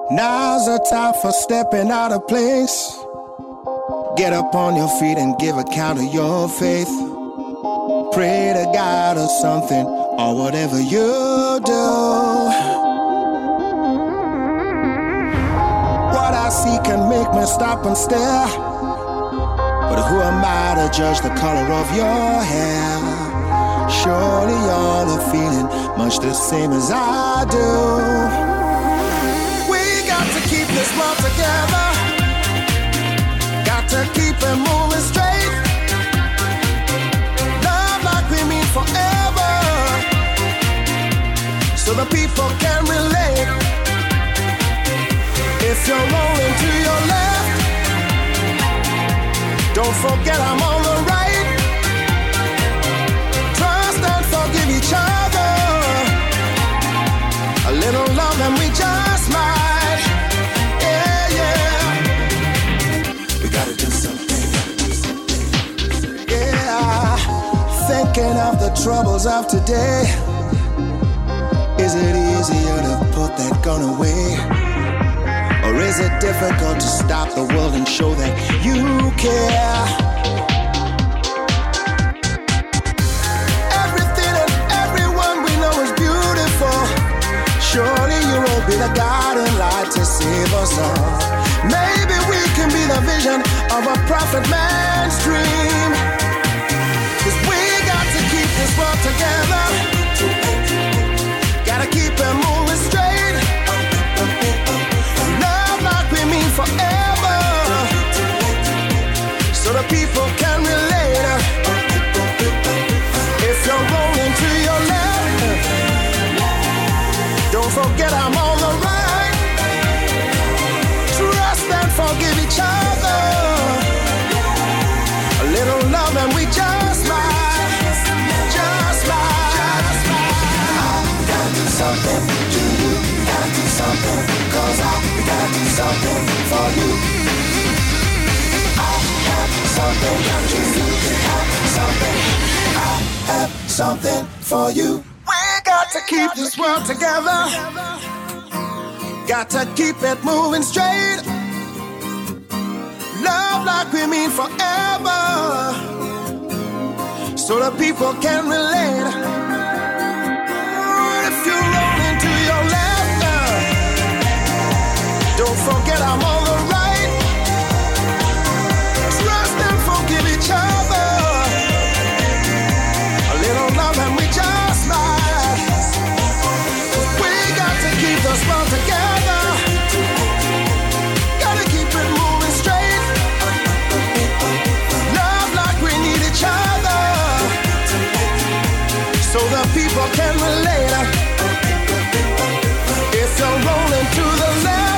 Now's the time for stepping out of place. Get up on your feet and give account of your faith. Pray to God or something, or whatever you do. What I see can make me stop and stare, but who am I to judge the color of your hair? Surely you're the feeling much the same as I do. We got to keep this world together. Got to keep it moving straight. Love like we mean forever, so the people can relate. If you're rolling to your left, don't forget I'm on the right. Trust and forgive each other. A little love and we just might. Yeah, yeah. We gotta do something. Yeah. Thinking of the troubles of today. Is it easier to put that gun away? Or is it difficult to stop the world and show that you care? Everything and everyone we know is beautiful. Surely you will be the guiding light to save us all. Maybe we can be the vision of a prophet man's dream. 'Cause we got to keep this world together. Gotta keep it moving straight. Love like we mean forever, so the people can relate. If you're rolling to your left, don't forget I'm on the right. Trust and forgive each other. A little love and we just might. Just might. We gotta do something to you. We gotta do something, 'cause we gotta do something for you. I have something to you. I have something for you. We got to keep this world together. Got to keep it moving straight. Love like we mean forever, so the people can relate. If you're rolling to your left, don't forget I'm on the right. Trust and forgive each other. A little love and we just might. We got to keep this world together. Gotta keep it moving straight. Love like we need each other, so the people can relate. If you're rolling to the left,